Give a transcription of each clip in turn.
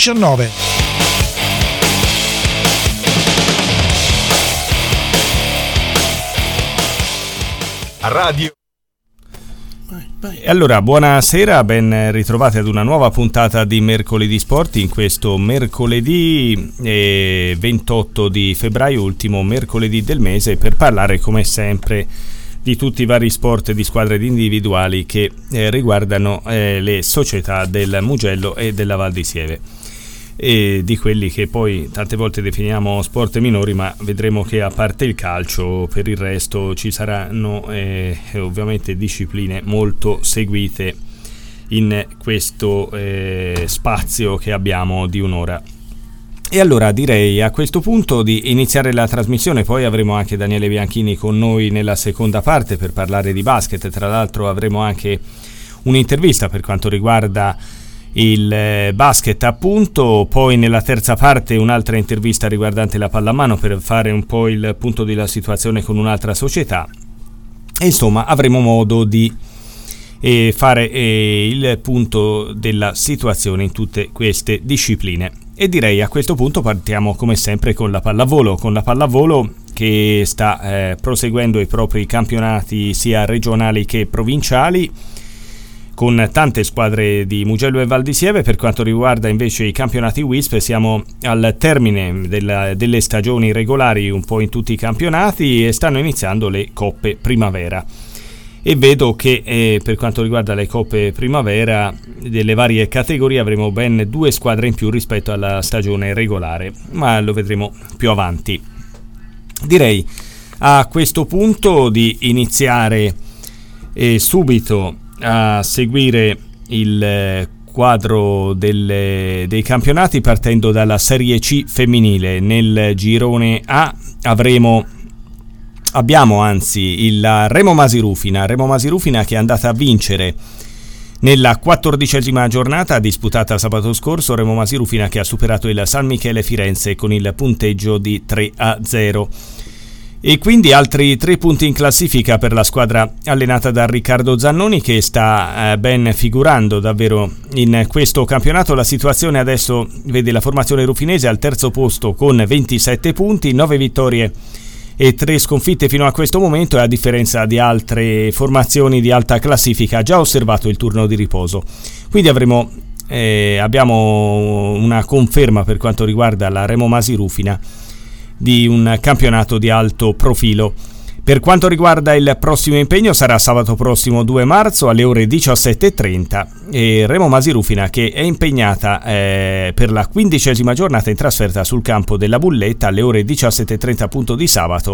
19. A radio. Allora, buonasera, ben ritrovati ad una nuova puntata di Mercoledì Sport in questo mercoledì 28 di febbraio, ultimo mercoledì del mese, per parlare come sempre di tutti i vari sport di squadre ed individuali che riguardano le società del Mugello e della Val di Sieve, e di quelli che poi tante volte definiamo sport minori, ma vedremo che a parte il calcio per il resto ci saranno ovviamente discipline molto seguite in questo spazio che abbiamo di un'ora. E allora direi a questo punto di iniziare la trasmissione. Poi avremo anche Daniele Bianchini con noi nella seconda parte per parlare di basket. Tra l'altro avremo anche un'intervista per quanto riguarda il basket, appunto. Poi nella terza parte un'altra intervista riguardante la pallamano per fare un po' il punto della situazione con un'altra società. E insomma avremo modo di fare il punto della situazione in tutte queste discipline. E direi a questo punto partiamo come sempre con la pallavolo che sta proseguendo i propri campionati sia regionali che provinciali, con tante squadre di Mugello e Val di Sieve. Per quanto riguarda invece i campionati WISP, siamo al termine delle stagioni regolari un po' in tutti i campionati e stanno iniziando le coppe primavera. E vedo che per quanto riguarda le coppe primavera delle varie categorie avremo ben 2 squadre in più rispetto alla stagione regolare, ma lo vedremo più avanti. Direi a questo punto di iniziare subito a seguire il quadro dei campionati, partendo dalla Serie C femminile. Nel girone A abbiamo il Remo Masirufina che è andata a vincere nella 14ª giornata disputata sabato scorso. Remo Masirufina che ha superato il San Michele Firenze con il punteggio di 3-0. E quindi altri 3 punti in classifica per la squadra allenata da Riccardo Zannoni, che sta ben figurando davvero in questo campionato. La situazione adesso vede la formazione rufinese al terzo posto con 27 punti, 9 vittorie e 3 sconfitte fino a questo momento, e a differenza di altre formazioni di alta classifica ha già osservato il turno di riposo. Quindi abbiamo una conferma per quanto riguarda la Remo Masirufina di un campionato di alto profilo. Per quanto riguarda il prossimo impegno, sarà sabato prossimo 2 marzo alle ore 17:30, e Remo Masirufina che è impegnata per la 15ª giornata in trasferta sul campo della Bulletta alle ore 17:30 appunto di sabato,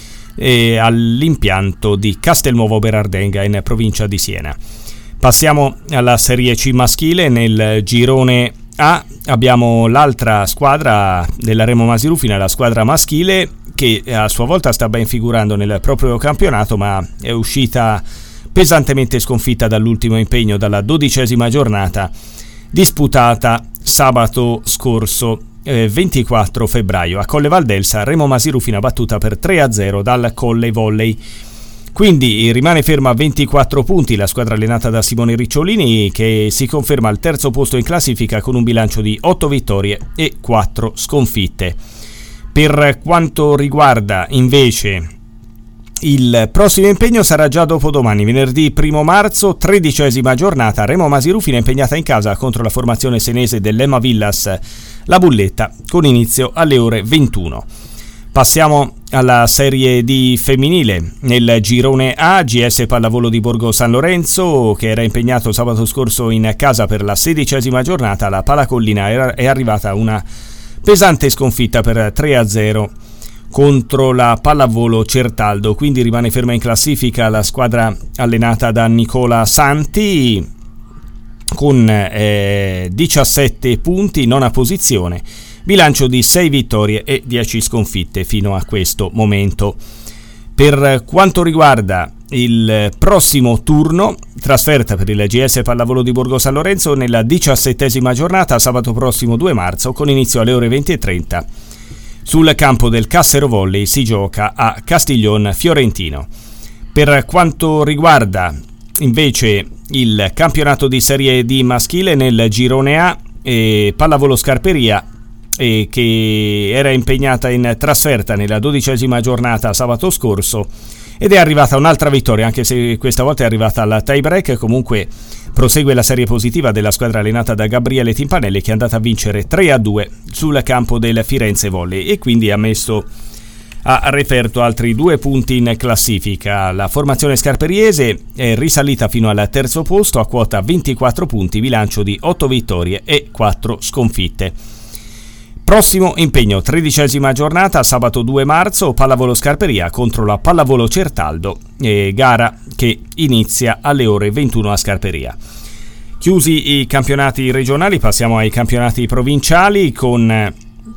all'impianto di Castelnuovo Berardenga in provincia di Siena. Passiamo alla Serie C maschile. Nel girone A abbiamo l'altra squadra della Remo Masirufina, la squadra maschile, che a sua volta sta ben figurando nel proprio campionato, ma è uscita pesantemente sconfitta dall'ultimo impegno, dalla 12ª giornata disputata sabato scorso 24 febbraio a Colle Valdelsa. Remo Masirufina battuta per 3-0 dal Colle Volley. Quindi rimane ferma a 24 punti la squadra allenata da Simone Ricciolini, che si conferma al terzo posto in classifica con un bilancio di 8 vittorie e 4 sconfitte. Per quanto riguarda invece il prossimo impegno, sarà già dopodomani, venerdì 1 marzo, 13ª giornata. Remo Masirufina impegnata in casa contro la formazione senese dell'Emma Villas, la Bulletta, con inizio alle ore 21. Passiamo alla Serie D femminile. Nel girone A, GS Pallavolo di Borgo San Lorenzo, che era impegnato sabato scorso in casa per la 16ª giornata. La Palacollina è arrivata una pesante sconfitta per 3-0 contro la Pallavolo Certaldo, quindi rimane ferma in classifica la squadra allenata da Nicola Santi con 17 punti, nona posizione, bilancio di 6 vittorie e 10 sconfitte fino a questo momento. Per quanto riguarda il prossimo turno, trasferta per il GS Pallavolo di Borgo San Lorenzo nella 17ª giornata, sabato prossimo 2 marzo, con inizio alle ore 20:30. Sul campo del Cassero Volley si gioca a Castiglion Fiorentino. Per quanto riguarda invece il campionato di Serie D maschile, nel girone A Pallavolo Scarperia, che era impegnata in trasferta nella 12ª giornata sabato scorso, ed è arrivata un'altra vittoria, anche se questa volta è arrivata al tie break. Comunque prosegue la serie positiva della squadra allenata da Gabriele Timpanelli, che è andata a vincere 3-2 sul campo del Firenze Volley e quindi ha messo a referto altri 2 punti in classifica. La formazione scarperiese è risalita fino al terzo posto a quota 24 punti, bilancio di 8 vittorie e 4 sconfitte. Prossimo impegno, 13ª giornata, sabato 2 marzo, Pallavolo Scarperia contro la Pallavolo Certaldo, gara che inizia alle ore 21 a Scarperia. Chiusi i campionati regionali, passiamo ai campionati provinciali con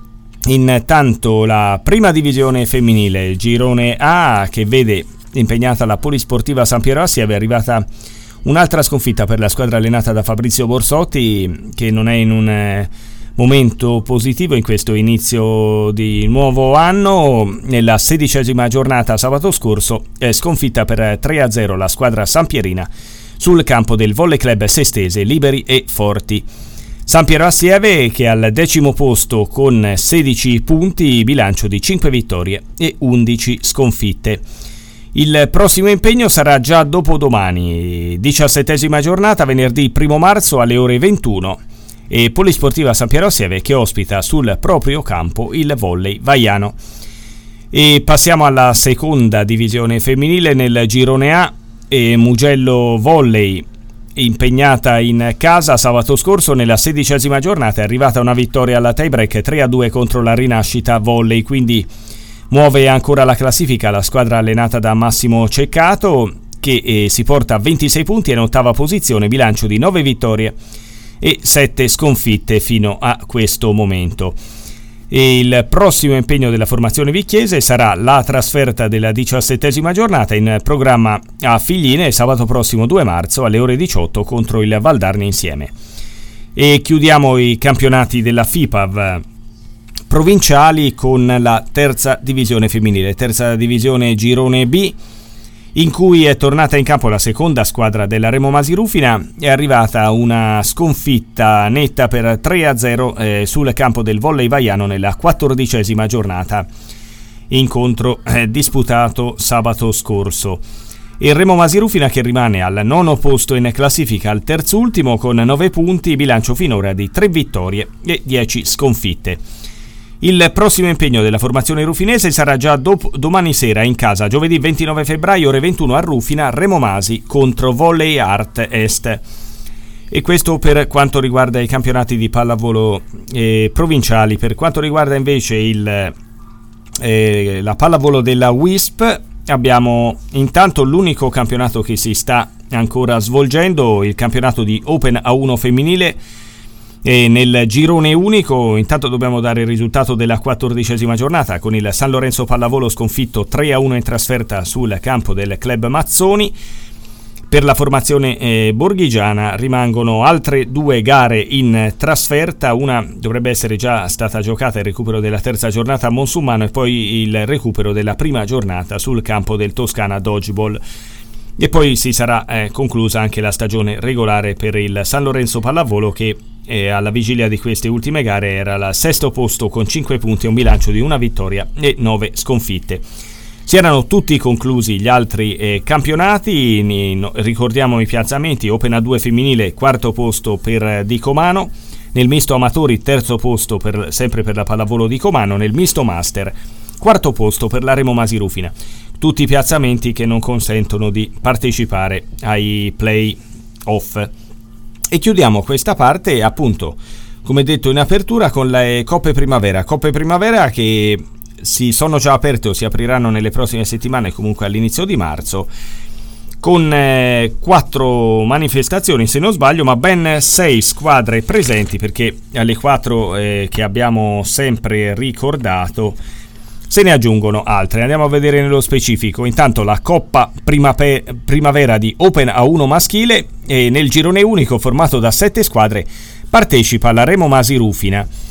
intanto la prima divisione femminile, girone A, che vede impegnata la Polisportiva San Piero Assieve. È arrivata un'altra sconfitta per la squadra allenata da Fabrizio Borsotti, che non è in un momento positivo in questo inizio di nuovo anno. Nella 16ª giornata sabato scorso è sconfitta per 3-0 la squadra sampierina sul campo del Volley Club Sestese Liberi e Forti. San Piero Assieve che è al 10° posto con 16 punti, bilancio di 5 vittorie e 11 sconfitte. Il prossimo impegno sarà già dopodomani, 17ª giornata, venerdì 1 marzo alle ore 21, e Polisportiva San Piero Assieve che ospita sul proprio campo il Volley Vaiano. E passiamo alla seconda divisione femminile. Nel girone A, Mugello Volley, impegnata in casa sabato scorso nella 16ª giornata, è arrivata una vittoria alla tie break 3-2 contro la Rinascita Volley, quindi muove ancora la classifica la squadra allenata da Massimo Ceccato, che si porta a 26 punti e in 8ª posizione, bilancio di 9 vittorie e 7 sconfitte fino a questo momento. E il prossimo impegno della formazione vicchiese sarà la trasferta della 17ª giornata in programma a Figline sabato prossimo 2 marzo alle ore 18 contro il Valdarno Insieme. E chiudiamo i campionati della FIPAV provinciali con la terza divisione femminile, terza divisione girone B, in cui è tornata in campo la seconda squadra della Remo Masi Rufina. È arrivata una sconfitta netta per 3-0 sul campo del Volley Vaiano nella 14ª giornata, incontro disputato sabato scorso. Il Remo Masi Rufina che rimane al 9° posto in classifica, al terzo ultimo con 9 punti, bilancio finora di 3 vittorie e 10 sconfitte. Il prossimo impegno della formazione rufinese sarà già domani sera in casa, giovedì 29 febbraio ore 21 a Rufina, Remo Masi contro Volley Art Est. E questo per quanto riguarda i campionati di pallavolo provinciali. Per quanto riguarda invece la pallavolo della WISP, abbiamo intanto l'unico campionato che si sta ancora svolgendo, il campionato di Open A1 femminile. E nel girone unico intanto dobbiamo dare il risultato della 14ª giornata, con il San Lorenzo Pallavolo sconfitto 3-1 in trasferta sul campo del Club Mazzoni. Per la formazione borghigiana rimangono altre 2 gare in trasferta, una dovrebbe essere già stata giocata, il recupero della terza giornata a Monsummano, e poi il recupero della prima giornata sul campo del Toscana Dodgeball. E poi si sarà conclusa anche la stagione regolare per il San Lorenzo Pallavolo, che alla vigilia di queste ultime gare era al 6° posto con 5 punti e un bilancio di 1 vittoria e 9 sconfitte. Si erano tutti conclusi gli altri campionati. Ricordiamo i piazzamenti: Open A2 femminile 4° posto per Dicomano, nel misto amatori 3° posto sempre per la pallavolo Dicomano, nel misto master 4° posto per la Remo Masi Rufina. Tutti i piazzamenti che non consentono di partecipare ai play-off. E chiudiamo questa parte, appunto, come detto in apertura, con le Coppe Primavera che si sono già aperte o si apriranno nelle prossime settimane, comunque all'inizio di marzo, con 4 manifestazioni se non sbaglio, ma ben 6 squadre presenti, perché alle 4 che abbiamo sempre ricordato se ne aggiungono altre. Andiamo a vedere nello specifico. Intanto la Coppa Primavera di Open A1 maschile, e nel girone unico formato da 7 squadre partecipa la Remo Masi Rufina.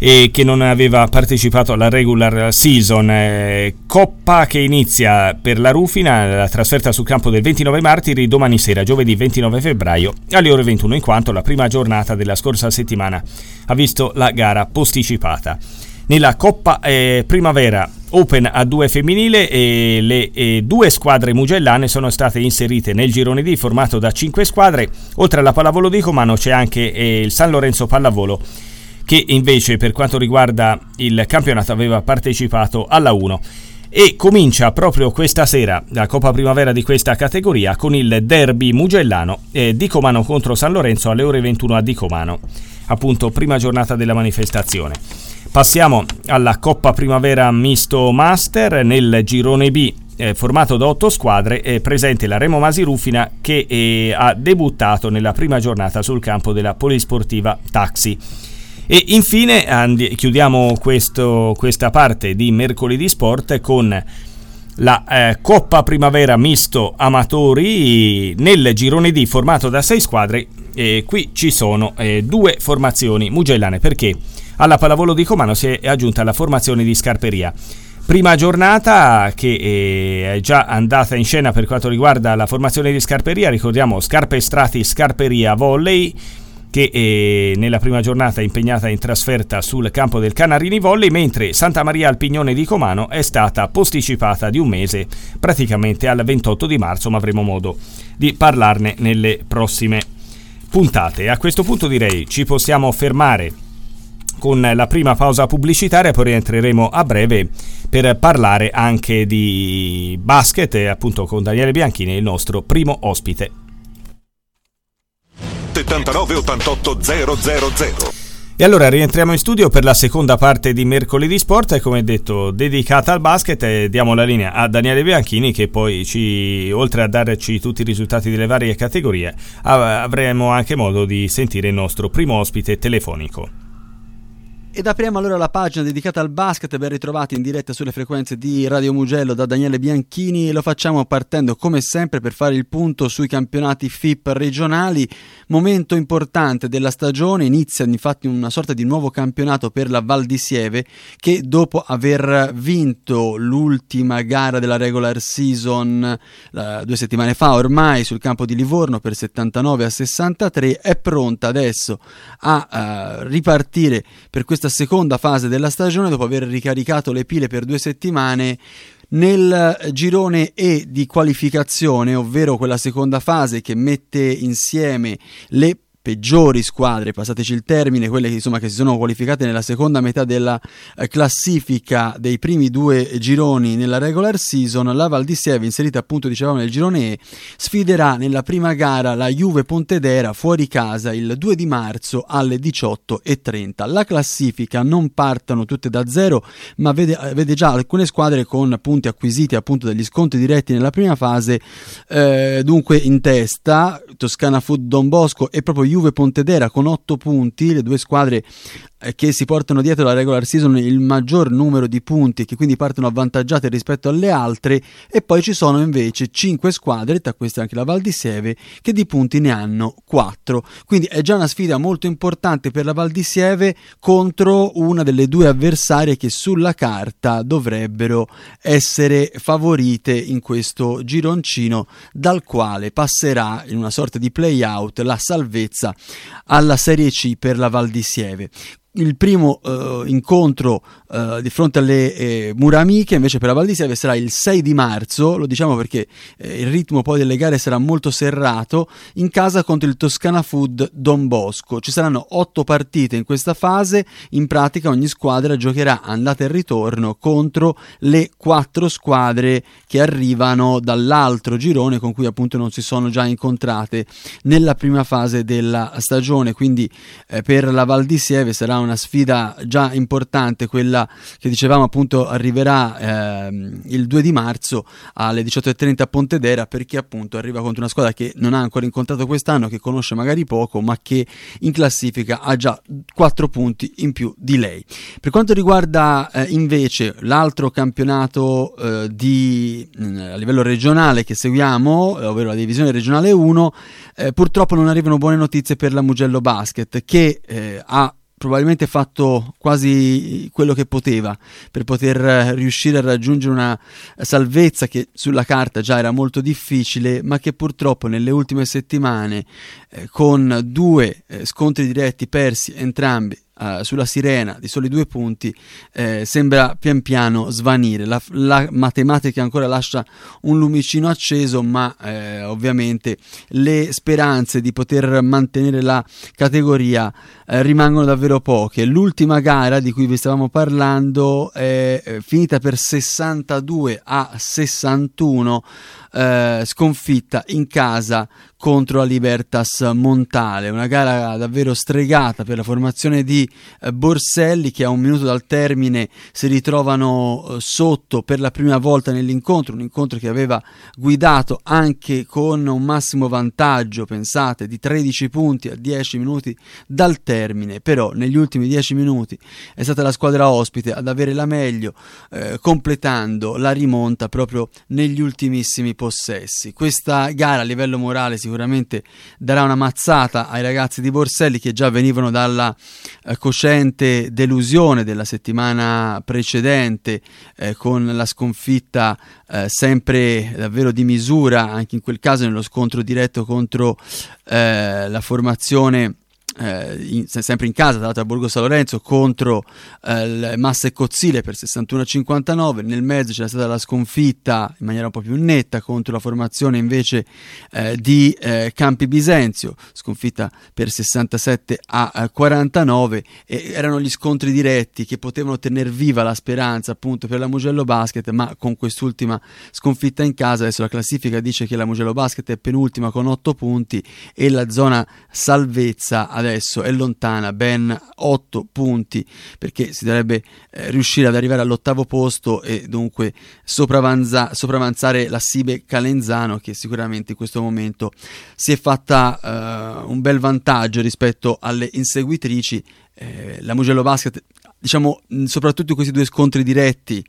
e che non aveva partecipato alla regular season. Coppa che inizia per la Rufina, la trasferta sul campo del 29 Martiri domani sera, giovedì 29 febbraio alle ore 21, in quanto la prima giornata della scorsa settimana ha visto la gara posticipata. Nella Coppa Primavera Open A2 femminile le due squadre mugellane sono state inserite nel girone D formato da 5 squadre. Oltre alla pallavolo di Comano c'è anche il San Lorenzo Pallavolo, che invece per quanto riguarda il campionato aveva partecipato alla 1. E comincia proprio questa sera la Coppa Primavera di questa categoria con il derby mugellano di Comano contro San Lorenzo alle ore 21 a Di Comano, appunto prima giornata della manifestazione. Passiamo alla Coppa Primavera Misto Master. Nel girone B formato da 8 squadre è presente la Remo Masi Rufina, che ha debuttato nella prima giornata sul campo della Polisportiva Taxi. E infine chiudiamo questa parte di Mercoledì Sport con la Coppa Primavera Misto Amatori nel girone D formato da 6 squadre. Qui ci sono 2 formazioni mugellane, perché alla pallavolo di Comano si è aggiunta la formazione di Scarperia. Prima giornata che è già andata in scena per quanto riguarda la formazione di Scarperia. Ricordiamo Scarpe Strati Scarperia Volley, che nella prima giornata è impegnata in trasferta sul campo del Canarini Volley, mentre Santa Maria al Pignone di Comano è stata posticipata di un mese, praticamente al 28 di marzo, ma avremo modo di parlarne nelle prossime puntate. A questo punto direi ci possiamo fermare con la prima pausa pubblicitaria, poi rientreremo a breve per parlare anche di basket, appunto con Daniele Bianchini, il nostro primo ospite. 79 88 000. E allora rientriamo in studio per la seconda parte di Mercoledì Sport, e come detto dedicata al basket. Diamo la linea a Daniele Bianchini, che poi oltre a darci tutti i risultati delle varie categorie, avremo anche modo di sentire il nostro primo ospite telefonico. Ed apriamo allora la pagina dedicata al basket. Ben ritrovati in diretta sulle frequenze di Radio Mugello da Daniele Bianchini, e lo facciamo partendo come sempre per fare il punto sui campionati FIP regionali. Momento importante della stagione, inizia infatti una sorta di nuovo campionato per la Val di Sieve, che dopo aver vinto l'ultima gara della regular season 2 settimane fa ormai sul campo di Livorno per 79-63, è pronta adesso a ripartire per questa seconda fase della stagione, dopo aver ricaricato le pile per 2 settimane nel girone E di qualificazione, ovvero quella seconda fase che mette insieme le peggiori squadre, passateci il termine, quelle che si sono qualificate nella seconda metà della classifica dei primi 2 gironi nella regular season. La Val di Sieve, inserita appunto dicevamo nel girone E, sfiderà nella prima gara la Juve Pontedera fuori casa il 2 di marzo alle 18:30. La classifica non partono tutte da zero, ma vede già alcune squadre con punti acquisiti appunto dagli scontri diretti nella prima fase, dunque in testa Toscana Food Don Bosco e proprio Juve Pontedera con 8 punti, le 2 squadre che si portano dietro la regular season il maggior numero di punti, che quindi partono avvantaggiate rispetto alle altre. E poi ci sono invece 5 squadre, tra queste anche la Val di Sieve, che di punti ne hanno 4. Quindi è già una sfida molto importante per la Val di Sieve contro una delle 2 avversarie che sulla carta dovrebbero essere favorite in questo gironcino, dal quale passerà in una sorta di play-out la salvezza alla Serie C per la Val di Sieve. Il primo incontro di fronte alle Muramiche invece per la Val di Sieve sarà il 6 di marzo, lo diciamo perché il ritmo poi delle gare sarà molto serrato, in casa contro il Toscana Food Don Bosco. Ci saranno 8 partite in questa fase, in pratica ogni squadra giocherà andata e ritorno contro le 4 squadre che arrivano dall'altro girone, con cui appunto non si sono già incontrate nella prima fase della stagione. Quindi per la Val di Sieve sarà una sfida già importante, quella che dicevamo appunto arriverà il 2 di marzo alle 18:30 a Pontedera, perché appunto arriva contro una squadra che non ha ancora incontrato quest'anno, che conosce magari poco, ma che in classifica ha già 4 punti in più di lei. Per quanto riguarda invece l'altro campionato a livello regionale che seguiamo, ovvero la divisione regionale 1, purtroppo non arrivano buone notizie per la Mugello Basket, che ha probabilmente fatto quasi quello che poteva per poter riuscire a raggiungere una salvezza che sulla carta già era molto difficile, ma che purtroppo nelle ultime settimane con 2 scontri diretti persi entrambi sulla sirena di soli 2 punti sembra pian piano svanire. La matematica ancora lascia un lumicino acceso, ma ovviamente le speranze di poter mantenere la categoria rimangono davvero poche. L'ultima gara di cui vi stavamo parlando è finita per 62-61, sconfitta in casa contro la Libertas Montale, una gara davvero stregata per la formazione di Borselli, che a 1 minuto dal termine si ritrovano sotto per la prima volta nell'incontro, un incontro che aveva guidato anche con un massimo vantaggio, pensate, di 13 punti a 10 minuti dal termine. Però negli ultimi 10 minuti è stata la squadra ospite ad avere la meglio, completando la rimonta proprio negli ultimissimi possessi. Questa gara a livello morale sicuramente darà una mazzata ai ragazzi di Borselli, che già venivano dalla cosciente delusione della settimana precedente, con la sconfitta sempre davvero di misura, anche in quel caso nello scontro diretto contro la formazione sempre in casa, tra l'altro a Borgo San Lorenzo, contro il Massa e Cozzile per 61-59. Nel mezzo c'era stata la sconfitta in maniera un po' più netta contro la formazione invece di Campi Bisenzio, sconfitta per 67-49, e erano gli scontri diretti che potevano tener viva la speranza appunto per la Mugello Basket, ma con quest'ultima sconfitta in casa adesso la classifica dice che la Mugello Basket è penultima con 8 punti e la zona salvezza adesso è lontana ben 8 punti, perché si dovrebbe riuscire ad arrivare all'8° posto e dunque sopravanzare la Sibe Calenzano, che sicuramente in questo momento si è fatta un bel vantaggio rispetto alle inseguitrici. La Mugello Basket, diciamo, soprattutto in questi 2 scontri diretti,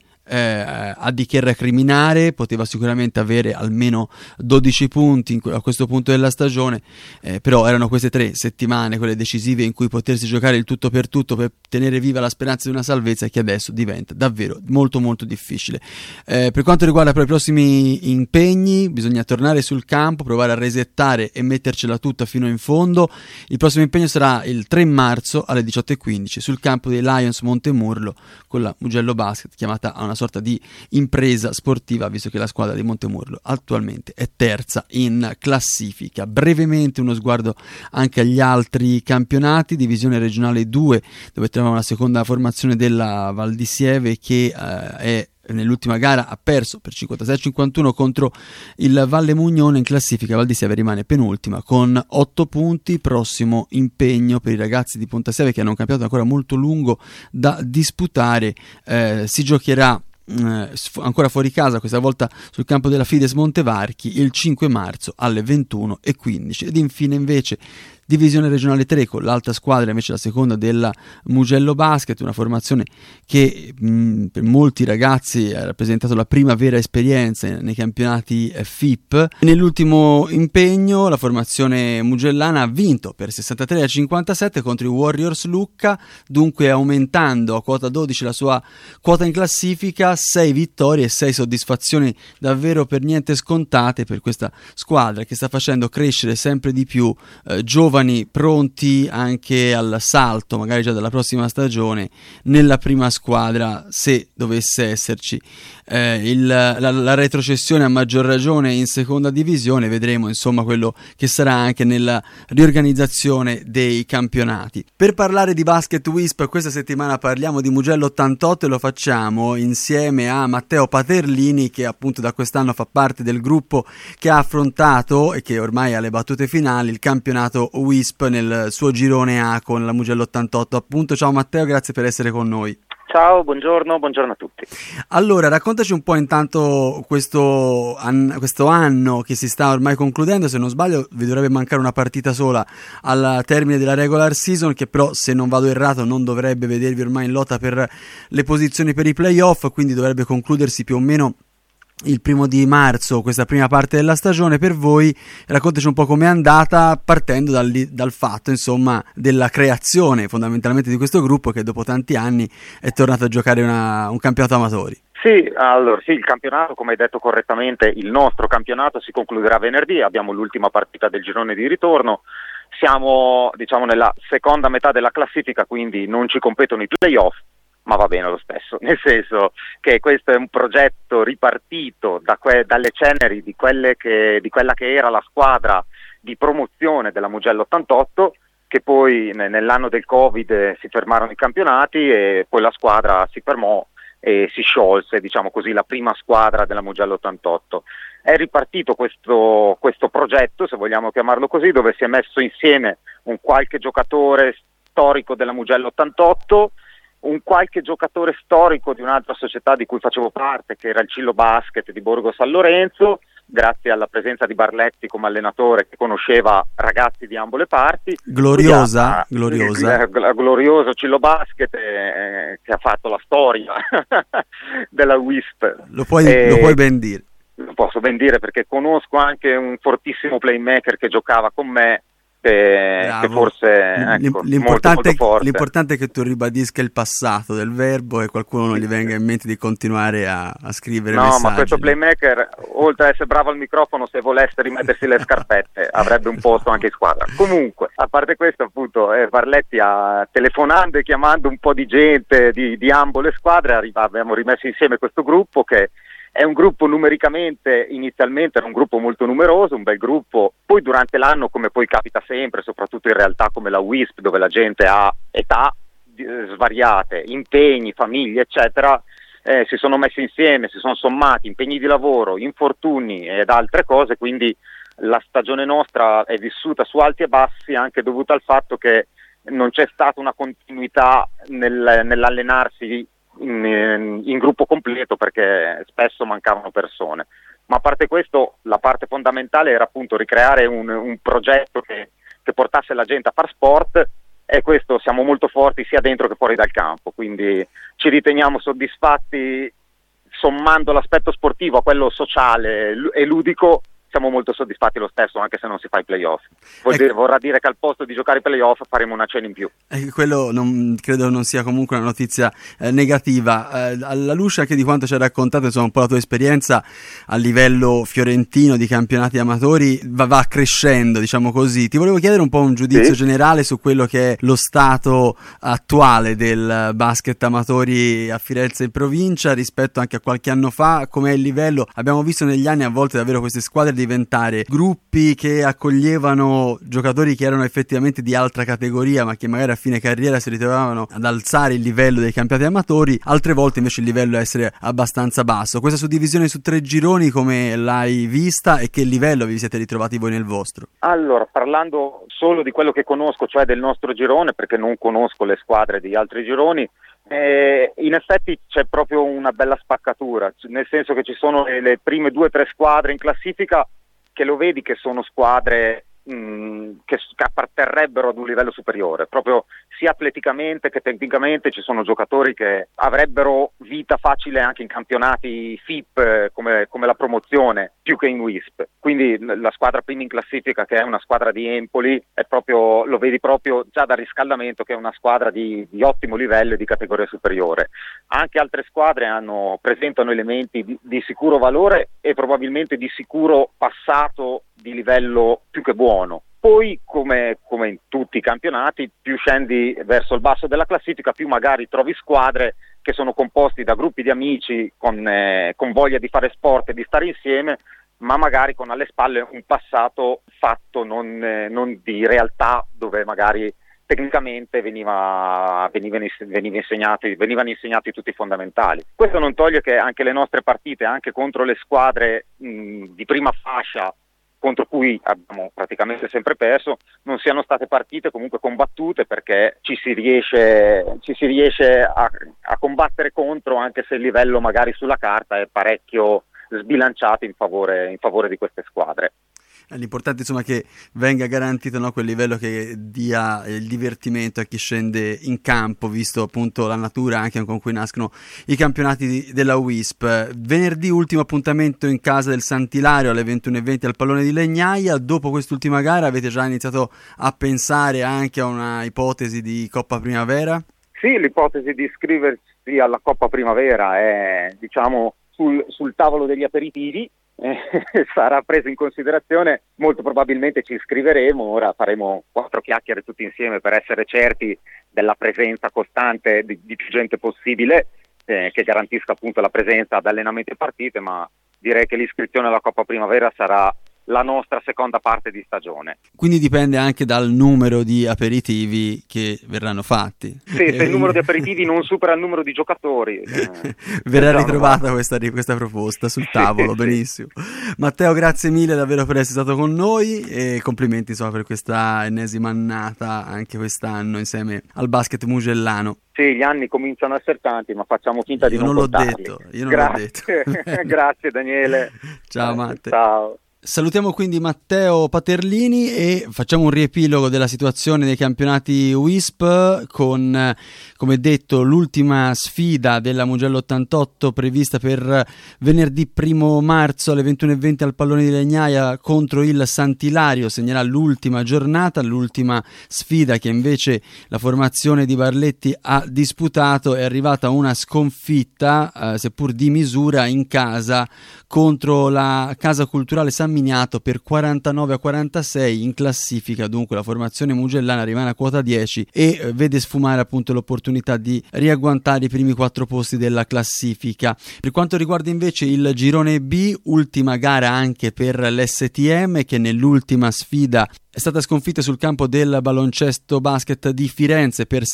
a di che recriminare, poteva sicuramente avere almeno 12 punti a questo punto della stagione, però erano queste 3 settimane quelle decisive in cui potersi giocare il tutto per tenere viva la speranza di una salvezza, che adesso diventa davvero molto molto difficile. Per quanto riguarda poi i prossimi impegni, bisogna tornare sul campo, provare a resettare e mettercela tutta fino in fondo. Il prossimo impegno sarà il 3 marzo alle 18:15 sul campo dei Lions Montemurlo, con la Mugello Basket chiamata a una sorta di impresa sportiva, visto che la squadra di Montemurlo attualmente è terza in classifica. Brevemente uno sguardo anche agli altri campionati. Divisione regionale 2, dove troviamo la seconda formazione della Val di Sieve, che è nell'ultima gara ha perso per 56-51 contro il Valle Mugnone. In classifica Val di Sieve rimane penultima con 8 punti. Prossimo impegno per i ragazzi di Pontasieve, che hanno un campionato ancora molto lungo da disputare. Si giocherà ancora fuori casa, questa volta sul campo della Fides Montevarchi, il 5 marzo alle 21:15. Ed infine invece Divisione regionale 3, con l'altra squadra invece la seconda della Mugello Basket, una formazione che per molti ragazzi ha rappresentato la prima vera esperienza nei campionati FIP. Nell'ultimo impegno la formazione mugellana ha vinto per 63-57 contro i Warriors Lucca, dunque aumentando a quota 12 la sua quota in classifica. 6 vittorie e 6 soddisfazioni davvero per niente scontate per questa squadra, che sta facendo crescere sempre di più giovani pronti anche al salto, magari già dalla prossima stagione, nella prima squadra, se dovesse esserci la retrocessione, a maggior ragione in seconda divisione. Vedremo insomma quello che sarà anche nella riorganizzazione dei campionati. Per parlare di basket Wisp questa settimana parliamo di Mugello 88 e lo facciamo insieme a Matteo Paterlini, che appunto da quest'anno fa parte del gruppo che ha affrontato e che ormai ha le battute finali il campionato Wisp nel suo girone A con la Mugello 88. Appunto, ciao Matteo, grazie per essere con noi. Ciao, buongiorno a tutti. Allora, raccontaci un po' intanto questo anno che si sta ormai concludendo. Se non sbaglio vi dovrebbe mancare una partita sola al termine della regular season, che però, se non vado errato, non dovrebbe vedervi ormai in lotta per le posizioni per i playoff, quindi dovrebbe concludersi più o meno il 1 questa prima parte della stagione per voi. Raccontaci un po' com'è andata, partendo dal fatto, insomma, della creazione fondamentalmente di questo gruppo che dopo tanti anni è tornato a giocare un campionato amatori. Sì, allora sì, il campionato, come hai detto correttamente, il nostro campionato si concluderà venerdì, abbiamo l'ultima partita del girone di ritorno, siamo diciamo nella seconda metà della classifica, quindi non ci competono i playoff, ma va bene lo stesso, nel senso che questo è un progetto ripartito dalle ceneri di quella che era la squadra di promozione della Mugello 88, che poi nell'anno del Covid si fermarono i campionati e poi la squadra si fermò e si sciolse, diciamo così, la prima squadra della Mugello 88. È ripartito questo progetto, se vogliamo chiamarlo così, dove si è messo insieme un qualche giocatore storico della Mugello 88, un qualche giocatore storico di un'altra società di cui facevo parte, che era il Cillo Basket di Borgo San Lorenzo, grazie alla presenza di Barletti come allenatore che conosceva ragazzi di ambo le parti. Glorioso Cillo Basket che ha fatto la storia della WISP. Lo puoi ben dire. Lo posso ben dire perché conosco anche un fortissimo playmaker che giocava con me, che forse l'importante, molto forte. L'importante è che tu ribadisca il passato del verbo e qualcuno non gli venga in mente di continuare a scrivere messaggi. No, ma questo playmaker, oltre ad essere bravo al microfono, se volesse rimettersi le scarpette avrebbe un posto anche in squadra. Comunque, a parte questo, appunto, Barletti telefonando e chiamando un po' di gente di ambo le squadre, abbiamo rimesso insieme questo gruppo che è un gruppo numericamente, inizialmente era un gruppo molto numeroso, un bel gruppo, poi durante l'anno, come poi capita sempre, soprattutto in realtà come la WISP, dove la gente ha età svariate, impegni, famiglie, eccetera, si sono messi insieme, si sono sommati, impegni di lavoro, infortuni ed altre cose, quindi la stagione nostra è vissuta su alti e bassi anche dovuta al fatto che non c'è stata una continuità nell'allenarsi in gruppo completo perché spesso mancavano persone, ma a parte questo la parte fondamentale era appunto ricreare un progetto che portasse la gente a far sport, e questo siamo molto forti sia dentro che fuori dal campo, quindi ci riteniamo soddisfatti sommando l'aspetto sportivo a quello sociale e ludico. Siamo molto soddisfatti lo stesso anche se non si fa i playoff. Vorrà dire che al posto di giocare i playoff faremo una cena in più. Quello credo non sia comunque una notizia negativa. Alla luce anche di quanto ci hai raccontato, insomma, un po' la tua esperienza a livello fiorentino di campionati amatori va crescendo, diciamo così. Ti volevo chiedere un po' un giudizio generale su quello che è lo stato attuale del basket amatori a Firenze in provincia rispetto anche a qualche anno fa. Com'è il livello? Abbiamo visto negli anni a volte davvero queste squadre diventare gruppi che accoglievano giocatori che erano effettivamente di altra categoria ma che magari a fine carriera si ritrovavano ad alzare il livello dei campionati amatori, altre volte invece il livello è essere abbastanza basso. Questa suddivisione su 3 gironi come l'hai vista e che livello vi siete ritrovati voi nel vostro? Allora, parlando solo di quello che conosco, cioè del nostro girone, perché non conosco le squadre di altri gironi, in effetti c'è proprio una bella spaccatura, nel senso che ci sono le prime 2 o 3 squadre in classifica che lo vedi che sono squadre che apparterrebbero ad un livello superiore, proprio sia atleticamente che tecnicamente. Ci sono giocatori che avrebbero vita facile anche in campionati FIP come la promozione più che in WISP, quindi la squadra prima in classifica, che è una squadra di Empoli, è proprio, lo vedi proprio già dal riscaldamento che è una squadra di ottimo livello e di categoria superiore. Anche altre squadre presentano elementi di sicuro valore e probabilmente di sicuro passato di livello più che buono. Poi, come in tutti i campionati, più scendi verso il basso della classifica, più magari trovi squadre che sono composti da gruppi di amici con voglia di fare sport e di stare insieme, ma magari con alle spalle un passato fatto non di realtà, dove magari tecnicamente venivano insegnati tutti i fondamentali. Questo non toglie che anche le nostre partite, anche contro le squadre di prima fascia, contro cui abbiamo praticamente sempre perso, non siano state partite comunque combattute, perché ci si riesce a combattere contro, anche se il livello magari sulla carta è parecchio sbilanciato in favore di queste squadre. L'importante insomma che venga garantito, no, quel livello che dia il divertimento a chi scende in campo, visto appunto la natura anche con cui nascono i campionati della WISP. Venerdì ultimo appuntamento in casa del Sant'Ilario alle 21:20 al Pallone di Legnaia. Dopo quest'ultima gara avete già iniziato a pensare anche a una ipotesi di Coppa Primavera? Sì, l'ipotesi di iscriversi alla Coppa Primavera è, diciamo, sul tavolo degli aperitivi. Sarà preso in considerazione, molto probabilmente ci iscriveremo, ora faremo 4 chiacchiere tutti insieme per essere certi della presenza costante di più gente possibile, che garantisca appunto la presenza ad allenamenti e partite, ma direi che l'iscrizione alla Coppa Primavera sarà la nostra seconda parte di stagione. Quindi dipende anche dal numero di aperitivi che verranno fatti. Sì, se il numero di aperitivi non supera il numero di giocatori verrà ritrovata questa proposta sul tavolo. Benissimo. Matteo, grazie mille davvero per essere stato con noi e complimenti insomma per questa ennesima annata anche quest'anno insieme al basket mugellano. Sì, gli anni cominciano a essere tanti, ma facciamo finta di non contarli. Io non l'ho detto. Grazie Daniele. Ciao Matteo. Ciao. Salutiamo quindi Matteo Paterlini e facciamo un riepilogo della situazione dei campionati WISP con, come detto, l'ultima sfida della Mugello 88 prevista per venerdì 1 marzo alle 21:20 al Pallone di Legnaia contro il Sant'Ilario. Segnerà l'ultima giornata, l'ultima sfida che invece la formazione di Barletti ha disputato. È arrivata una sconfitta, seppur di misura, in casa contro la Casa Culturale San Miniato per 49-46 in classifica. Dunque la formazione mugellana rimane a quota 10 e vede sfumare appunto l'opportunità di riagguantare i primi 4 posti della classifica. Per quanto riguarda invece il girone B, ultima gara anche per l'STM che nell'ultima sfida è stata sconfitta sul campo del Baloncesto Basket di Firenze per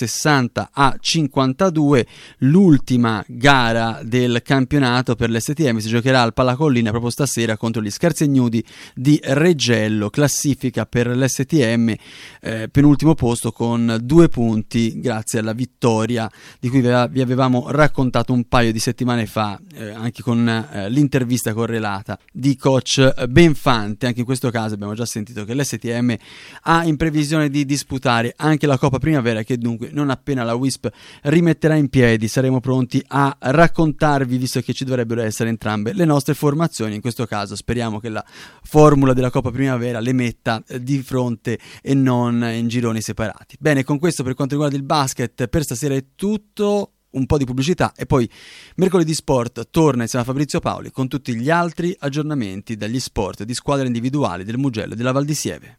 60-52. L'ultima gara del campionato per l'STM si giocherà al Palacollina proprio stasera contro gli Scherzi Ignudi di Reggello. Classifica per l'STM, penultimo posto con 2 punti grazie alla vittoria di cui vi avevamo raccontato un paio di settimane fa, anche con l'intervista correlata di coach Benfante. Anche in questo caso abbiamo già sentito che l'STM ha in previsione di disputare anche la Coppa Primavera, che dunque non appena la WISP rimetterà in piedi saremo pronti a raccontarvi, visto che ci dovrebbero essere entrambe le nostre formazioni. In questo caso speriamo che la formula della Coppa Primavera le metta di fronte e non in gironi separati. Bene, con questo per quanto riguarda il basket per stasera è tutto. Un po' di pubblicità e poi Mercoledì Sport torna insieme a Fabrizio Paoli con tutti gli altri aggiornamenti dagli sport di squadre individuali del Mugello e della Val di Sieve.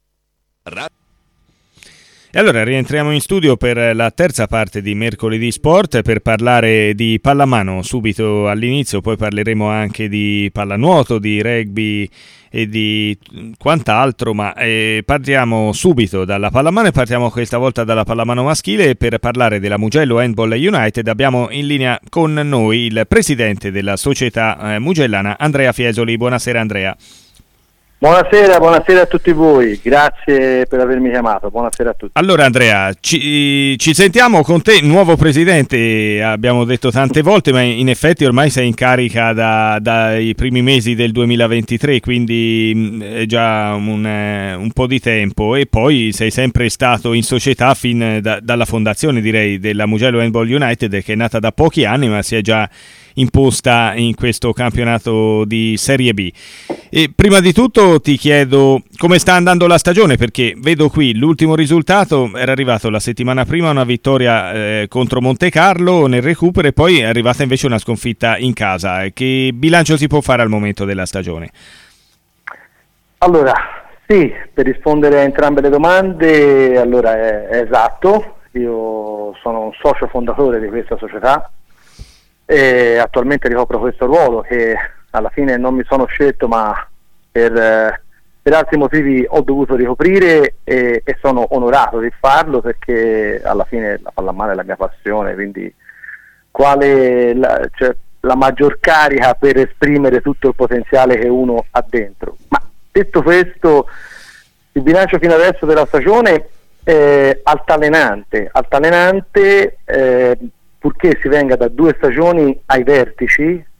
E allora rientriamo in studio per la terza parte di Mercoledì Sport per parlare di pallamano subito all'inizio, poi parleremo anche di pallanuoto, di rugby e di quant'altro, ma partiamo subito dalla pallamano e partiamo questa volta dalla pallamano maschile. Per parlare della Mugello Handball United abbiamo in linea con noi il presidente della società mugellana, Andrea Fiesoli. Buonasera Andrea. Buonasera a tutti voi, grazie per avermi chiamato, buonasera a tutti. Allora Andrea, ci sentiamo con te, nuovo presidente, abbiamo detto tante volte, ma in effetti ormai sei in carica dai primi mesi del 2023, quindi è già un po' di tempo, e poi sei sempre stato in società fin dalla fondazione, direi, della Mugello Handball United, che è nata da pochi anni ma si è già imposta in questo campionato di Serie B. E prima di tutto ti chiedo come sta andando la stagione, perché vedo qui l'ultimo risultato era arrivato la settimana prima, una vittoria contro Montecarlo nel recupero, e poi è arrivata invece una sconfitta in casa. Che bilancio si può fare al momento della stagione? Allora, sì, per rispondere a entrambe le domande, allora è esatto, io sono un socio fondatore di questa società e attualmente ricopro questo ruolo che alla fine non mi sono scelto, ma per altri motivi ho dovuto ricoprire e sono onorato di farlo, perché alla fine la pallamano è la mia passione, quindi la maggior carica per esprimere tutto il potenziale che uno ha dentro. Ma detto questo, il bilancio fino adesso della stagione è altalenante, purché si venga da 2 stagioni ai vertici,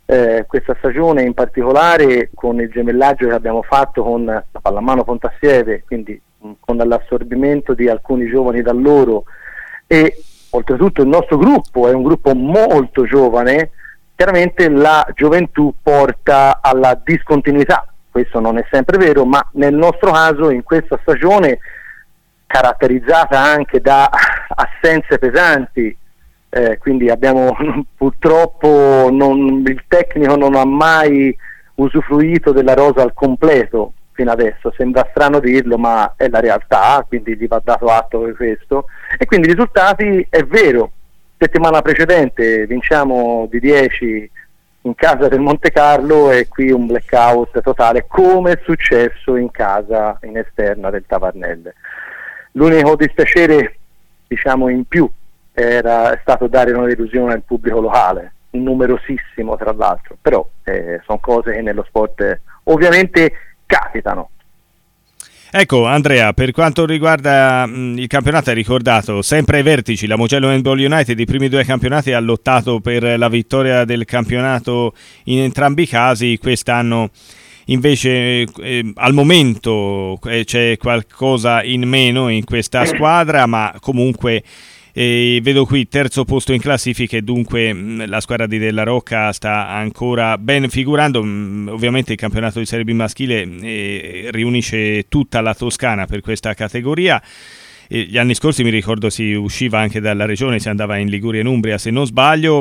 questa stagione in particolare, con il gemellaggio che abbiamo fatto con la Pallamano Pontassieve, quindi con l'assorbimento di alcuni giovani da loro, e oltretutto il nostro gruppo è un gruppo molto giovane, chiaramente la gioventù porta alla discontinuità. Questo non è sempre vero, ma nel nostro caso in questa stagione, caratterizzata anche da assenze pesanti, quindi abbiamo purtroppo il tecnico non ha mai usufruito della rosa al completo fino adesso, sembra strano dirlo ma è la realtà, quindi gli va dato atto di questo, e quindi i risultati, è vero, settimana precedente vinciamo di 10 in casa del Monte Carlo e qui un blackout totale, come è successo in casa in esterna del Tavernelle. L'unico dispiacere, diciamo, in più è stato dare una delusione al pubblico locale, numerosissimo tra l'altro, però sono cose che nello sport ovviamente capitano. Ecco Andrea, per quanto riguarda il campionato, hai ricordato sempre ai vertici, la Mugello Handball United i primi 2 campionati ha lottato per la vittoria del campionato in entrambi i casi. Quest'anno invece al momento c'è qualcosa in meno in questa squadra, ma comunque vedo qui terzo posto in classifica e dunque la squadra di Della Rocca sta ancora ben figurando. Ovviamente il campionato di Serie B maschile riunisce tutta la Toscana per questa categoria. Gli anni scorsi mi ricordo si usciva anche dalla regione, si andava in Liguria e in Umbria se non sbaglio.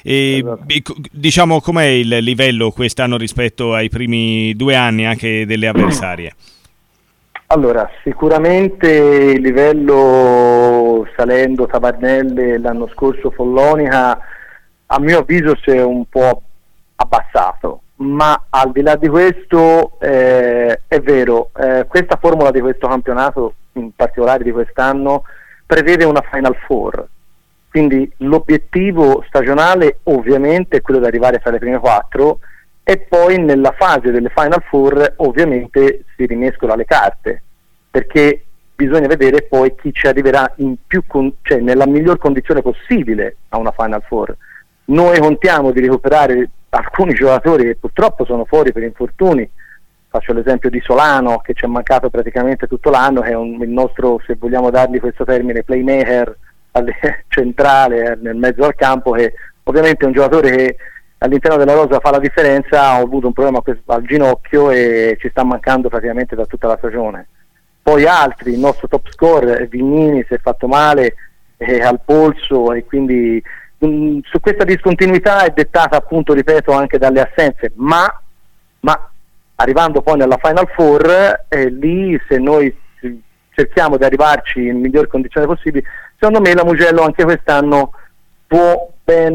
Diciamo, com'è il livello quest'anno rispetto ai primi 2 anni anche delle avversarie? Allora, sicuramente il livello, salendo Tavernelle l'anno scorso Follonica, a mio avviso si è un po' abbassato, ma al di là di questo è vero, questa formula di questo campionato, in particolare di quest'anno, prevede una Final Four, quindi l'obiettivo stagionale ovviamente è quello di arrivare fra le prime 4 e poi nella fase delle Final Four ovviamente si rimescola le carte, perché bisogna vedere poi chi ci arriverà cioè nella miglior condizione possibile a una Final Four. Noi contiamo di recuperare alcuni giocatori che purtroppo sono fuori per infortuni. Faccio l'esempio di Solano, che ci è mancato praticamente tutto l'anno, che è il nostro, se vogliamo dargli questo termine, playmaker centrale nel mezzo al campo, che ovviamente è un giocatore che all'interno della rosa fa la differenza. Ha avuto un problema al ginocchio e ci sta mancando praticamente da tutta la stagione. Poi altri, il nostro top scorer Vignini si è fatto male al polso, e quindi su questa discontinuità è dettata, appunto, ripeto, anche dalle assenze, ma arrivando poi nella Final Four, lì se noi cerchiamo di arrivarci in miglior condizione possibile, secondo me la Mugello anche quest'anno può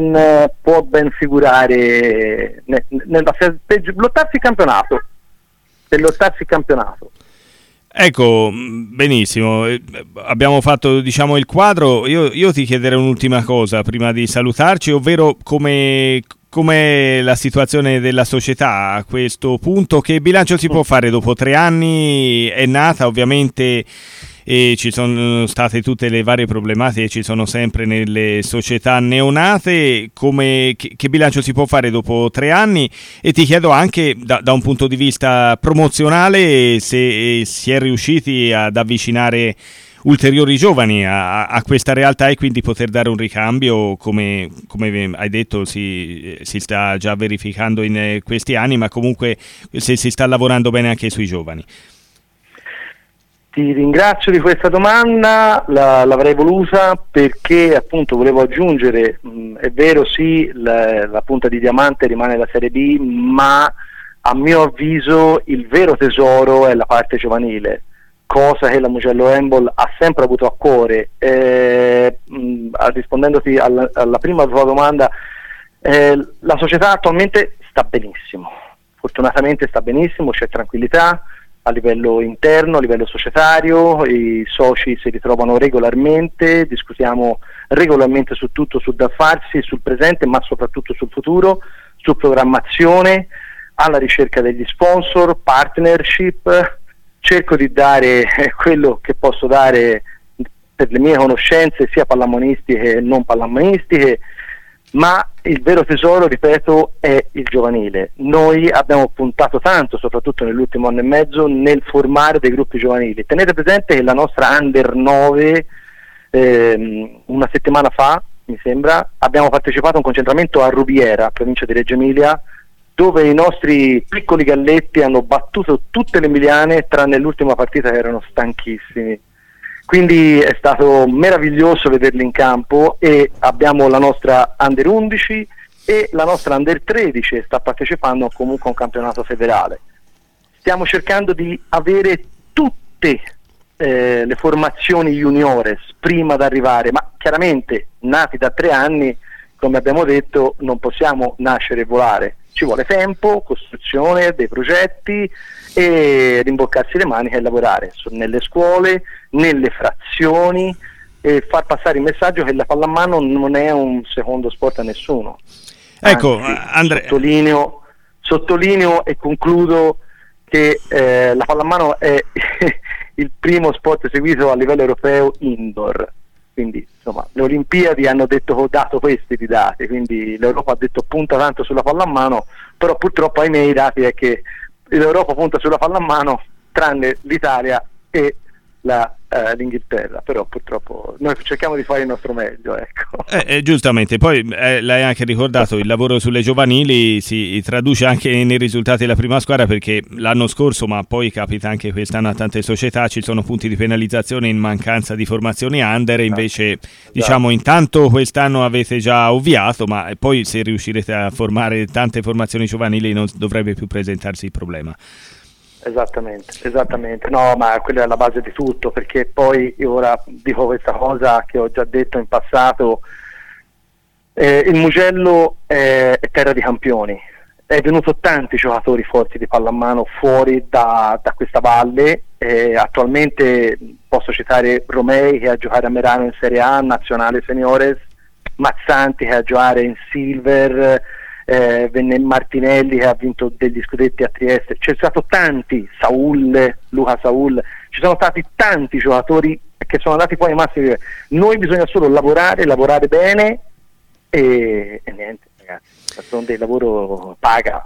ben figurare per lottarsi il campionato. Ecco, benissimo, abbiamo fatto, diciamo, il quadro. Io ti chiederei un'ultima cosa prima di salutarci, ovvero com'è la situazione della società a questo punto, che bilancio si può fare dopo 3 anni, è nata ovviamente e ci sono state tutte le varie problematiche, ci sono sempre nelle società neonate. Che bilancio si può fare dopo 3 anni? E ti chiedo anche da un punto di vista promozionale se si è riusciti ad avvicinare ulteriori giovani a questa realtà e quindi poter dare un ricambio, come hai detto si sta già verificando in questi anni, ma comunque se si sta lavorando bene anche sui giovani. Ti ringrazio di questa domanda, l'avrei voluta perché appunto volevo aggiungere, è vero sì, la punta di diamante rimane la Serie B, ma a mio avviso il vero tesoro è la parte giovanile, cosa che la Mugello Handball ha sempre avuto a cuore. Rispondendoti alla prima tua domanda, la società attualmente sta benissimo, fortunatamente sta benissimo, c'è tranquillità a livello interno, a livello societario, i soci si ritrovano regolarmente, discutiamo regolarmente su tutto, sul da farsi, sul presente, ma soprattutto sul futuro, su programmazione, alla ricerca degli sponsor, partnership. Cerco di dare quello che posso dare per le mie conoscenze, sia pallamonistiche che non pallamonistiche. ma il vero tesoro, ripeto, è il giovanile. Noi abbiamo puntato tanto, soprattutto nell'ultimo anno e mezzo, nel formare dei gruppi giovanili. Tenete presente che la nostra Under 9 una settimana fa, mi sembra, abbiamo partecipato a un concentramento a Rubiera, provincia di Reggio Emilia, dove i nostri piccoli galletti hanno battuto tutte le emiliane tranne l'ultima partita, che erano stanchissimi. Quindi è stato meraviglioso vederli in campo, e abbiamo la nostra Under 11 e la nostra Under 13 sta partecipando comunque a un campionato federale. Stiamo cercando di avere tutte le formazioni juniores prima di arrivare, ma chiaramente nati da 3 anni, come abbiamo detto, non possiamo nascere e volare. Ci vuole tempo, costruzione dei progetti e rimboccarsi le maniche e lavorare nelle scuole, nelle frazioni, e far passare il messaggio che la pallamano non è un secondo sport a nessuno. Ecco, Anzi, Andrea, sottolineo e concludo che la pallamano è il primo sport seguito a livello europeo indoor. Quindi insomma le Olimpiadi hanno dato questi dati, quindi l'Europa ha detto punta tanto sulla pallamano, però purtroppo ahimè i dati è che l'Europa punta sulla pallamano tranne l'Italia e l'Inghilterra, però purtroppo noi cerchiamo di fare il nostro meglio, ecco. Giustamente, poi l'hai anche ricordato, il lavoro sulle giovanili si traduce anche nei risultati della prima squadra, perché l'anno scorso, ma poi capita anche quest'anno a tante società, ci sono punti di penalizzazione in mancanza di formazioni under, invece diciamo intanto quest'anno avete già ovviato, ma poi se riuscirete a formare tante formazioni giovanili non dovrebbe più presentarsi il problema. Esattamente, no, ma quella è la base di tutto, perché poi io ora dico questa cosa che ho già detto in passato, il Mugello è terra di campioni, è venuto tanti giocatori forti di pallamano fuori da questa valle, attualmente posso citare Romei che è a giocare a Merano in Serie A, nazionale seniores, Mazzanti che è a giocare in Silver, venne Martinelli che ha vinto degli scudetti a Trieste, c'è stato tanti, Luca Saul, ci sono stati tanti giocatori che sono andati poi ai massimi livelli. Noi bisogna solo lavorare bene e niente ragazzi, il lavoro paga.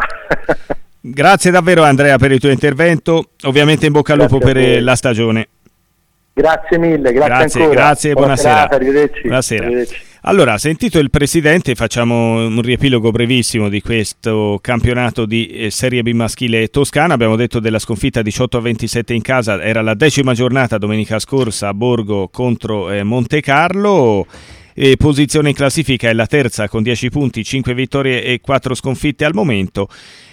Grazie davvero Andrea per il tuo intervento, ovviamente in bocca al lupo per la stagione. Grazie mille, grazie ancora. Grazie, buonasera. Serata, arrivederci. Buonasera. Arrivederci. Allora, sentito il presidente, facciamo un riepilogo brevissimo di questo campionato di Serie B maschile toscana. Abbiamo detto della sconfitta 18-27 in casa, era la 10ª giornata domenica scorsa a Borgo contro Montecarlo. Posizione in classifica è la terza con 10 punti, 5 vittorie e 4 sconfitte al momento.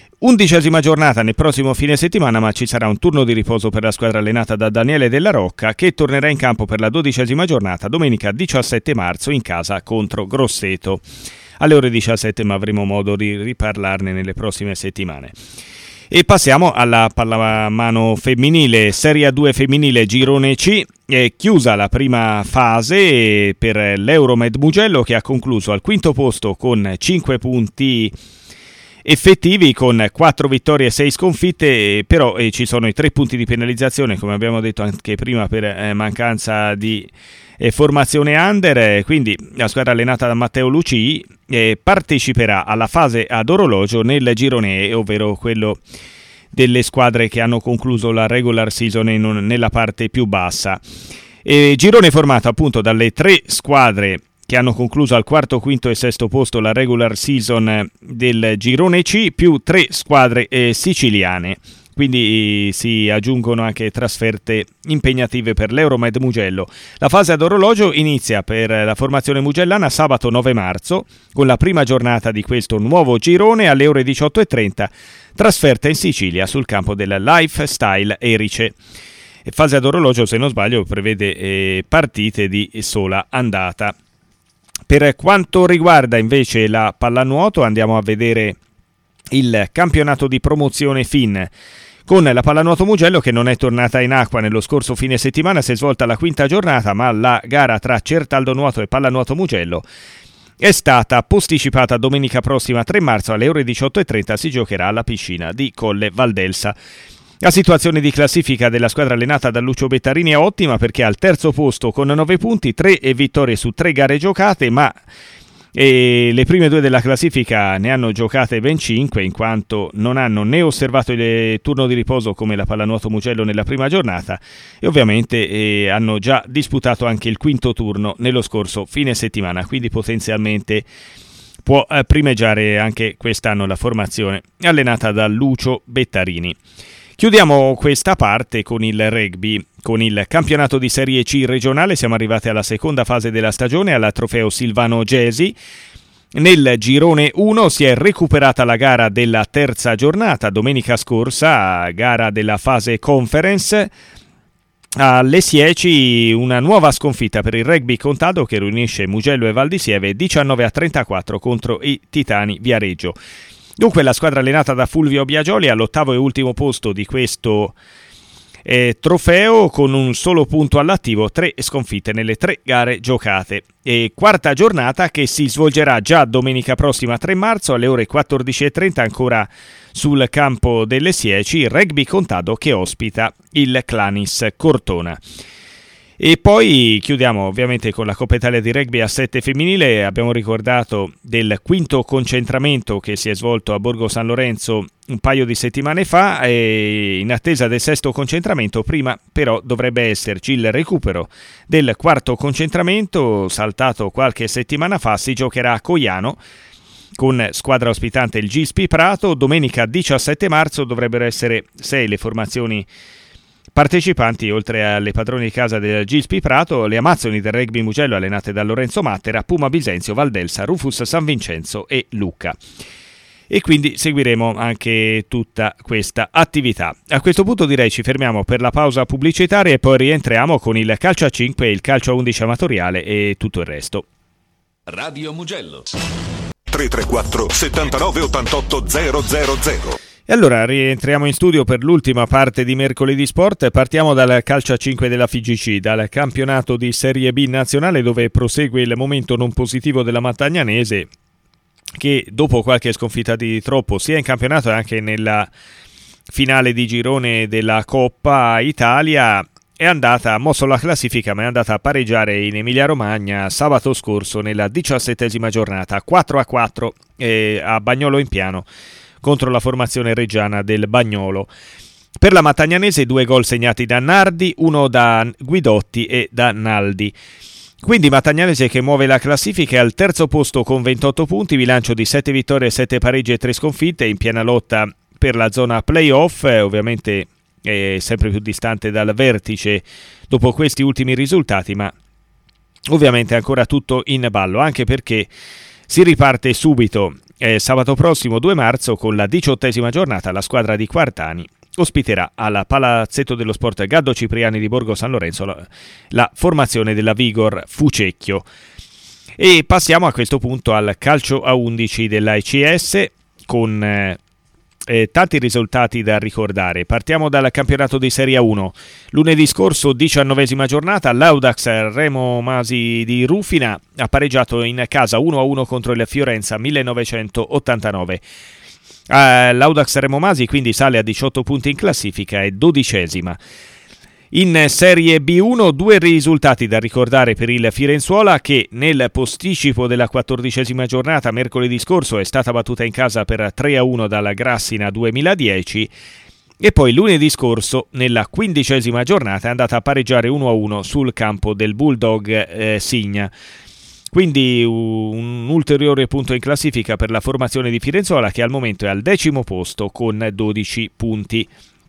11ª giornata nel prossimo fine settimana, ma ci sarà un turno di riposo per la squadra allenata da Daniele Della Rocca, che tornerà in campo per la 12ª giornata domenica 17 marzo in casa contro Grosseto alle ore 17, ma avremo modo di riparlarne nelle prossime settimane. E passiamo alla pallamano femminile, Serie A2 femminile girone C. È chiusa la prima fase per l'Euromed Mugello, che ha concluso al quinto posto con 5 punti effettivi, con 4 vittorie e 6 sconfitte, però ci sono i 3 punti di penalizzazione, come abbiamo detto anche prima, per mancanza di formazione under. Quindi la squadra allenata da Matteo Lucii parteciperà alla fase ad orologio nel girone E, ovvero quello delle squadre che hanno concluso la regular season nella parte più bassa. Girone formato appunto dalle 3 squadre che hanno concluso al quarto, quinto e sesto posto la regular season del girone C, più 3 squadre siciliane. Quindi si aggiungono anche trasferte impegnative per l'Euromed Mugello. La fase ad orologio inizia per la formazione mugellana sabato 9 marzo, con la prima giornata di questo nuovo girone alle ore 18:30, trasferta in Sicilia sul campo del Lifestyle Erice. Fase ad orologio, se non sbaglio, prevede partite di sola andata. Per quanto riguarda invece la pallanuoto, andiamo a vedere il campionato di promozione FIN, con la pallanuoto Mugello che non è tornata in acqua nello scorso fine settimana. Si è svolta la quinta giornata, ma la gara tra Certaldo Nuoto e Pallanuoto Mugello è stata posticipata domenica prossima 3 marzo alle ore 18:30. Si giocherà alla piscina di Colle Valdelsa. La situazione di classifica della squadra allenata da Lucio Bettarini è ottima, perché è al terzo posto con 9 punti, 3 vittorie su 3 gare giocate, ma e le prime 2 della classifica ne hanno giocate ben 5, in quanto non hanno né osservato il turno di riposo come la Pallanuoto Mugello nella prima giornata e ovviamente hanno già disputato anche il quinto turno nello scorso fine settimana, quindi potenzialmente può primeggiare anche quest'anno la formazione allenata da Lucio Bettarini. Chiudiamo questa parte con il rugby, con il campionato di Serie C regionale. Siamo arrivati alla seconda fase della stagione, al trofeo Silvano Gesi. Nel girone 1 si è recuperata la gara della terza giornata, domenica scorsa, gara della fase conference. Alle Sieci una nuova sconfitta per il rugby Contado che riunisce Mugello e Val di Sieve, 19-34 contro i Titani Viareggio. Dunque la squadra allenata da Fulvio Biagioli all'8° e ultimo posto di questo trofeo con un solo punto all'attivo, 3 sconfitte nelle 3 gare giocate. E quarta giornata che si svolgerà già domenica prossima 3 marzo alle ore 14:30 ancora sul campo delle Sieci, Rugby Contado che ospita il Clanis Cortona. E poi chiudiamo ovviamente con la Coppa Italia di Rugby a 7 femminile. Abbiamo ricordato del quinto concentramento che si è svolto a Borgo San Lorenzo un paio di settimane fa, e in attesa del sesto concentramento prima però dovrebbe esserci il recupero del quarto concentramento saltato qualche settimana fa. Si giocherà a Coiano con squadra ospitante il Gispi Prato. Domenica 17 marzo dovrebbero essere 6 le formazioni partecipanti, oltre alle padrone di casa del Gispi Prato, le Amazzoni del Rugby Mugello allenate da Lorenzo Mattera, Puma Bisenzio, Valdelsa, Rufus San Vincenzo e Lucca. E quindi seguiremo anche tutta questa attività. A questo punto direi ci fermiamo per la pausa pubblicitaria e poi rientriamo con il calcio a 5, il calcio a 11 amatoriale e tutto il resto. Radio Mugello 334 79 88 000. E allora rientriamo in studio per l'ultima parte di Mercoledì Sport. Partiamo dal calcio a 5 della FIGC, dal campionato di Serie B nazionale, dove prosegue il momento non positivo della Mattagnanese, che dopo qualche sconfitta di troppo sia in campionato e anche nella finale di girone della Coppa Italia ha mosso la classifica, ma è andata a pareggiare in Emilia Romagna sabato scorso nella 17ª giornata 4-4 a Bagnolo in Piano contro la formazione reggiana del Bagnolo. Per la Mattagnanese 2 gol segnati da Nardi, 1 da Guidotti e da Naldi. Quindi Mattagnanese che muove la classifica è al terzo posto con 28 punti, bilancio di 7 vittorie, 7 pareggi e 3 sconfitte, in piena lotta per la zona playoff, ovviamente è sempre più distante dal vertice dopo questi ultimi risultati, ma ovviamente ancora tutto in ballo, anche perché si riparte subito sabato prossimo 2 marzo con la 18ª giornata. La squadra di Quartani ospiterà al Palazzetto dello Sport Gaddo Cipriani di Borgo San Lorenzo la formazione della Vigor Fucecchio. E passiamo a questo punto al calcio a 11 della ECS con tanti risultati da ricordare. Partiamo dal campionato di Serie 1. Lunedì scorso, 19ª giornata, l'Audax Remo Masi di Rufina ha pareggiato in casa 1-1 contro il Fiorenza 1989. L'Audax Remo Masi quindi sale a 18 punti in classifica e 12ª. In Serie B1 2 risultati da ricordare per il Firenzuola, che nel posticipo della 14ª giornata mercoledì scorso è stata battuta in casa per 3-1 dalla Grassina 2010 e poi lunedì scorso nella 15ª giornata è andata a pareggiare 1-1 sul campo del Bulldog Signa. Quindi un ulteriore punto in classifica per la formazione di Firenzuola, che al momento è al 10° posto con 12 punti.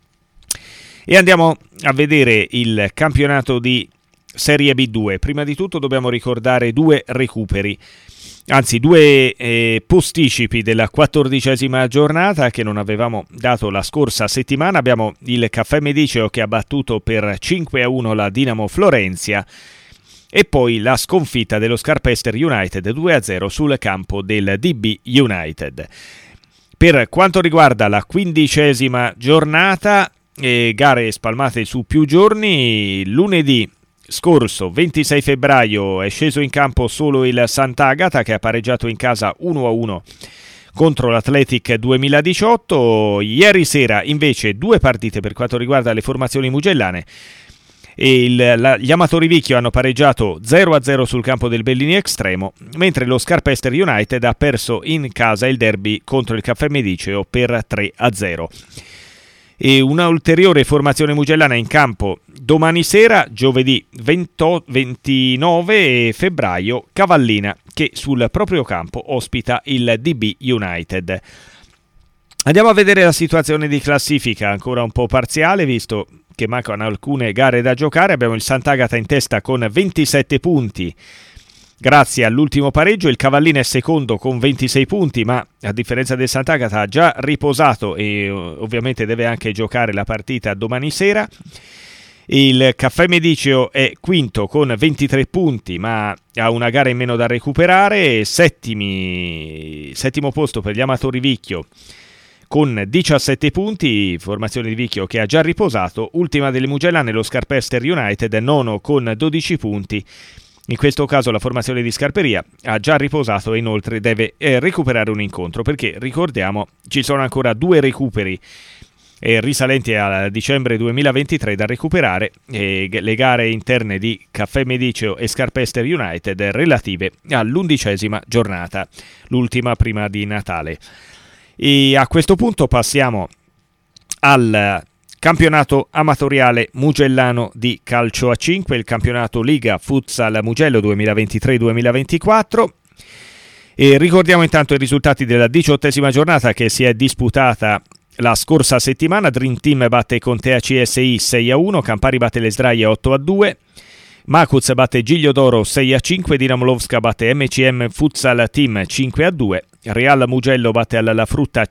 E andiamo a vedere il campionato di Serie B2. Prima di tutto dobbiamo ricordare 2 recuperi, anzi 2 posticipi della 14ª giornata che non avevamo dato la scorsa settimana. Abbiamo il Caffè Mediceo che ha battuto per 5-1 la Dinamo Florenzia e poi la sconfitta dello Scarpester United 2-0 sul campo del DB United. Per quanto riguarda la 15ª giornata, gare spalmate su più giorni, lunedì scorso 26 febbraio è sceso in campo solo il Sant'Agata, che ha pareggiato in casa 1-1 contro l'Athletic 2018. Ieri sera invece 2 partite per quanto riguarda le formazioni mugellane. e gli Amatori Vicchio hanno pareggiato 0-0 sul campo del Bellini Extremo, mentre lo Scarpester United ha perso in casa il derby contro il Caffè Mediceo per 3-0. E una ulteriore formazione mugellana in campo domani sera, giovedì 29 febbraio, Cavallina, che sul proprio campo ospita il DB United. Andiamo a vedere la situazione di classifica, ancora un po' parziale visto che mancano alcune gare da giocare. Abbiamo il Sant'Agata in testa con 27 punti grazie all'ultimo pareggio, il Cavallina è secondo con 26 punti, ma a differenza del Sant'Agata ha già riposato e ovviamente deve anche giocare la partita domani sera. Il Caffè Mediceo è quinto con 23 punti, ma ha una gara in meno da recuperare. Settimo posto per gli Amatori Vicchio con 17 punti, formazione di Vicchio che ha già riposato. Ultima delle mugellane lo Scarpester United, nono con 12 punti. In questo caso la formazione di Scarperia ha già riposato e inoltre deve recuperare un incontro, perché ricordiamo ci sono ancora 2 recuperi risalenti a dicembre 2023 da recuperare, le gare interne di Caffè Mediceo e Scarpester United relative all'11ª giornata, l'ultima prima di Natale. E a questo punto passiamo al campionato amatoriale mugellano di calcio a 5, il campionato Liga Futsal Mugello 2023-2024. E ricordiamo intanto i risultati della 18ª giornata che si è disputata la scorsa settimana. Dream Team batte Contea CSI 6-1, Campari batte l'Esdraia 8-2, Makuz batte Giglio d'Oro 6-5, Dinamo Lovska batte MCM Futsal Team 5-2, Real Mugello batte alla Frutta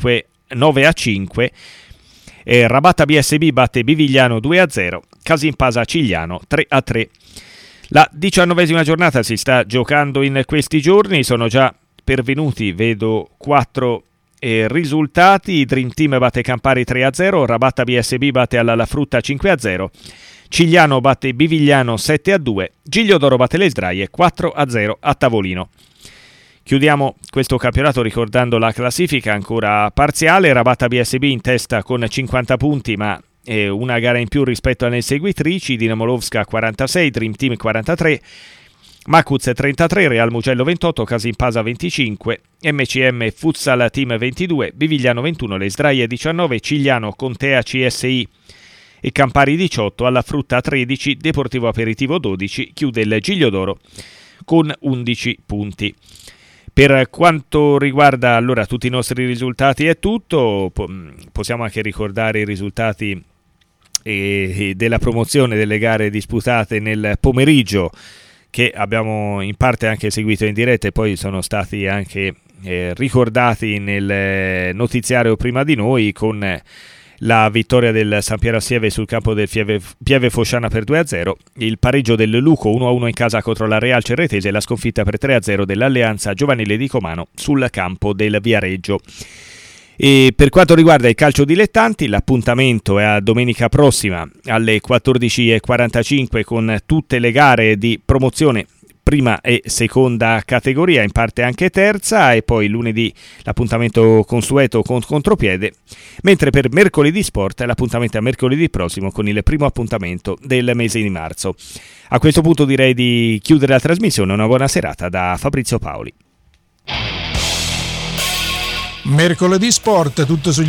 9-5, Rabatta BSB batte Bivigliano 2-0, Casimpasa Cigliano 3-3. La 19ª giornata si sta giocando in questi giorni, sono già pervenuti, vedo 4 risultati. Dream Team batte Campari 3-0, Rabatta BSB batte alla Frutta 5-0, Cigliano batte Bivigliano 7-2, Giglio d'Oro batte le Sdraie 4-0 a tavolino. Chiudiamo questo campionato ricordando la classifica ancora parziale. Rabatta BSB in testa con 50 punti, ma una gara in più rispetto alle seguitrici. Dinamo Lovska 46, Dream Team 43, Makuz 33, Real Mugello 28, Casimpasa 25, MCM Futsal Team 22, Bivigliano 21, le Sdraie 19, Cigliano, Contea CSI e Campari 18, alla Frutta 13, Deportivo Aperitivo 12, chiude il Giglio d'Oro con 11 punti. Per quanto riguarda allora tutti i nostri risultati è tutto, possiamo anche ricordare i risultati della promozione delle gare disputate nel pomeriggio, che abbiamo in parte anche seguito in diretta e poi sono stati anche ricordati nel notiziario prima di noi, con la vittoria del San Piero Assieve sul campo del Pieve Fosciana per 2-0, il pareggio del Luco 1-1 in casa contro la Real Cerretese e la sconfitta per 3-0 dell'Alleanza Giovanile di Comano sul campo del Viareggio. E per quanto riguarda il calcio dilettanti, l'appuntamento è a domenica prossima alle 14:45 con tutte le gare di promozione prima e seconda categoria, in parte anche terza, e poi lunedì l'appuntamento consueto con contropiede, mentre per mercoledì sport l'appuntamento è a mercoledì prossimo con il primo appuntamento del mese di marzo. A questo punto direi di chiudere la trasmissione. Una buona serata da Fabrizio Paoli. Mercoledì sport, tutto sugli